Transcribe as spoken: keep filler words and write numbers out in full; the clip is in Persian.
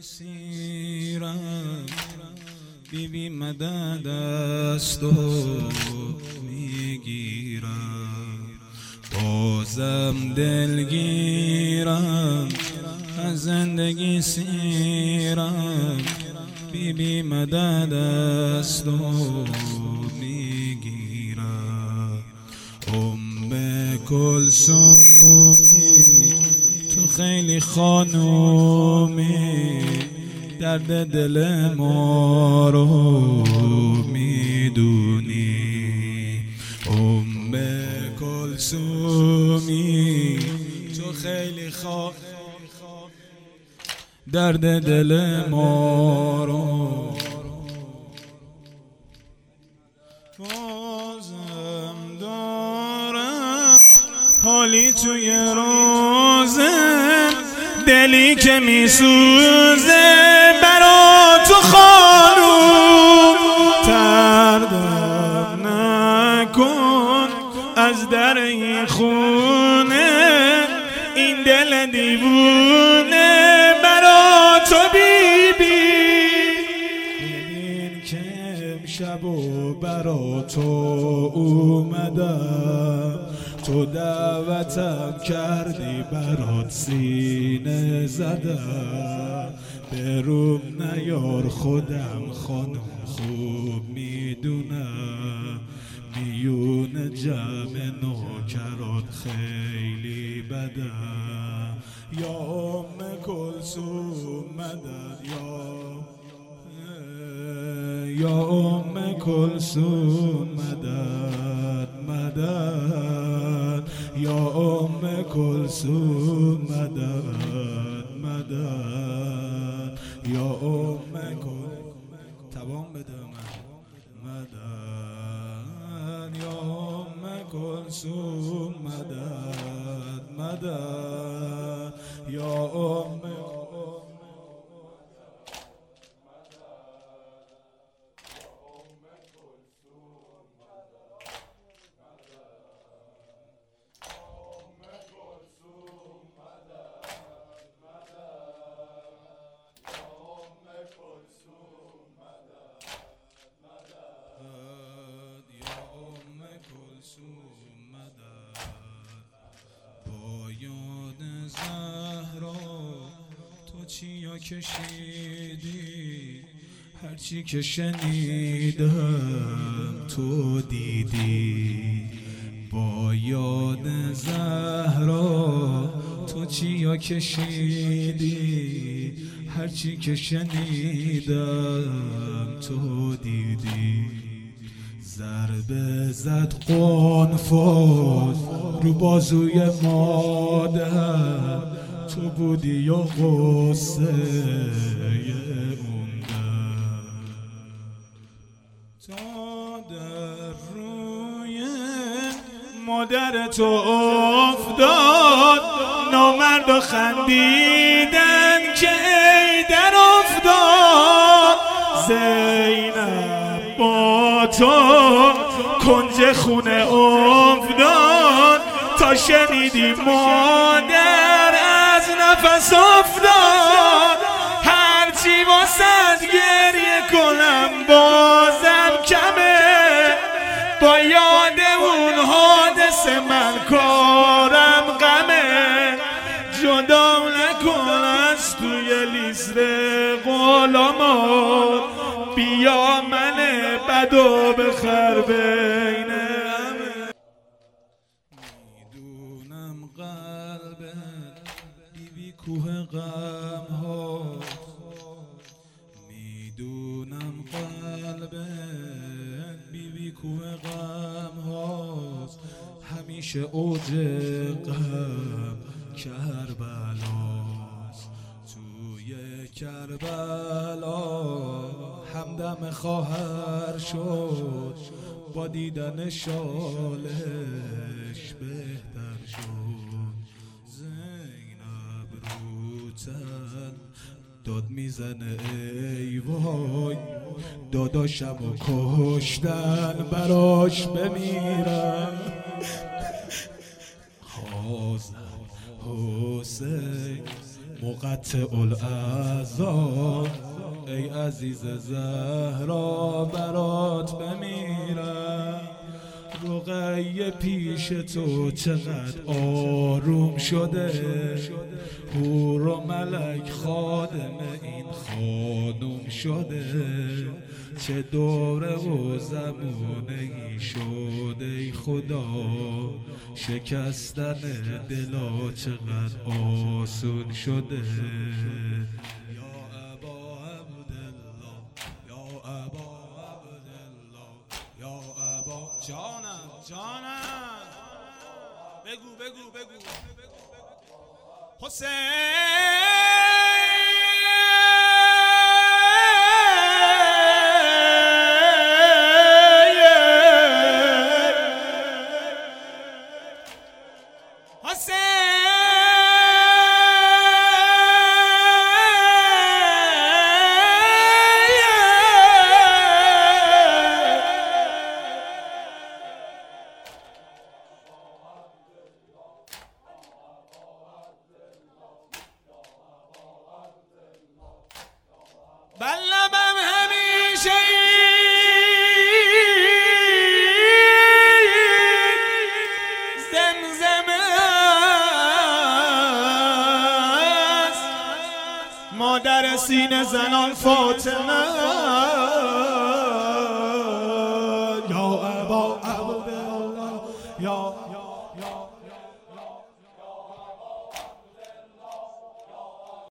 میسیرم بی بی مدد از تو میگیرم، بازم دلگیرم از زندگی سیرم بی بی مدد از تو میگیرم. ام کلثومی تو خیلی خانومی، درد دل ما رو میدونی. ام کلثومی تو خیلی خانومی، درد دل ما رو بازم دارم. حالی توی روزه دلی که میسوزه برا تو خانوم، تردم نکن از در این خونه، این دل دیوونه برا تو بی بی. ببین که امشب و برا تو اومدم، تو دعوتم کردی برات سینه زدم. بروم نیار خودم خانم خوب میدونم، میون جمع نوکرات خیلی بدم. یا ام کلثوم مدد، یا یا ام کلثوم مدد مدد، یا ام کلثوم مدد مدد، یا ام کلثوم توان بده من مدد، یا ام کلثوم مدد مدد، یا ام زهرا تو چیا کشیدی، هرچی که شنیدم تو دیدی. با یاد زهرا تو چیا کشیدی، هرچی که شنیدم تو دیدی. ضربه زد قنفذ رو بازوی مادر، تو بودی یا غصه اون در. تا در روی مادر تو افتاد، نامرد و خندیدن که ای در افتاد. زینب با تو کنج خونه افتاد، تا شنیدی مادر از نفس افتاد. هرچی واسد گریه کنم بازم کمه، با یاد اون حادثه من کارم غمه. جدا نکن از توی لیست غلامات، بیا من بدو بخر بین همه. میدونم قلبت بی بی کوه غم ها، میدونم قلبت بی بی کوه غم هاست. همیشه اوج غم کربلاست، توی کربلا همدم خواهر شد، با دیدن شالش بهتر شد. زینب روتن داد میزنه ای وای، داداشم و کشتن براش بمیرم. حسین مقطع الاعضا ای عزیز زهرا برات بمیرم. رقیه پیش تو چقدر آروم شده، حور و ملک خادم این خانوم شده. چه دوره و زمانه‌ای شده ای خدا، شکستن دلا چقدر آسون شده. یا ابا عبدالله، یا ابا عبدالله، یا ابا جانم جانم بگو بگو بگو حسین. بلبم همیشه زمزمه است، مادر سینه زنان فاطمه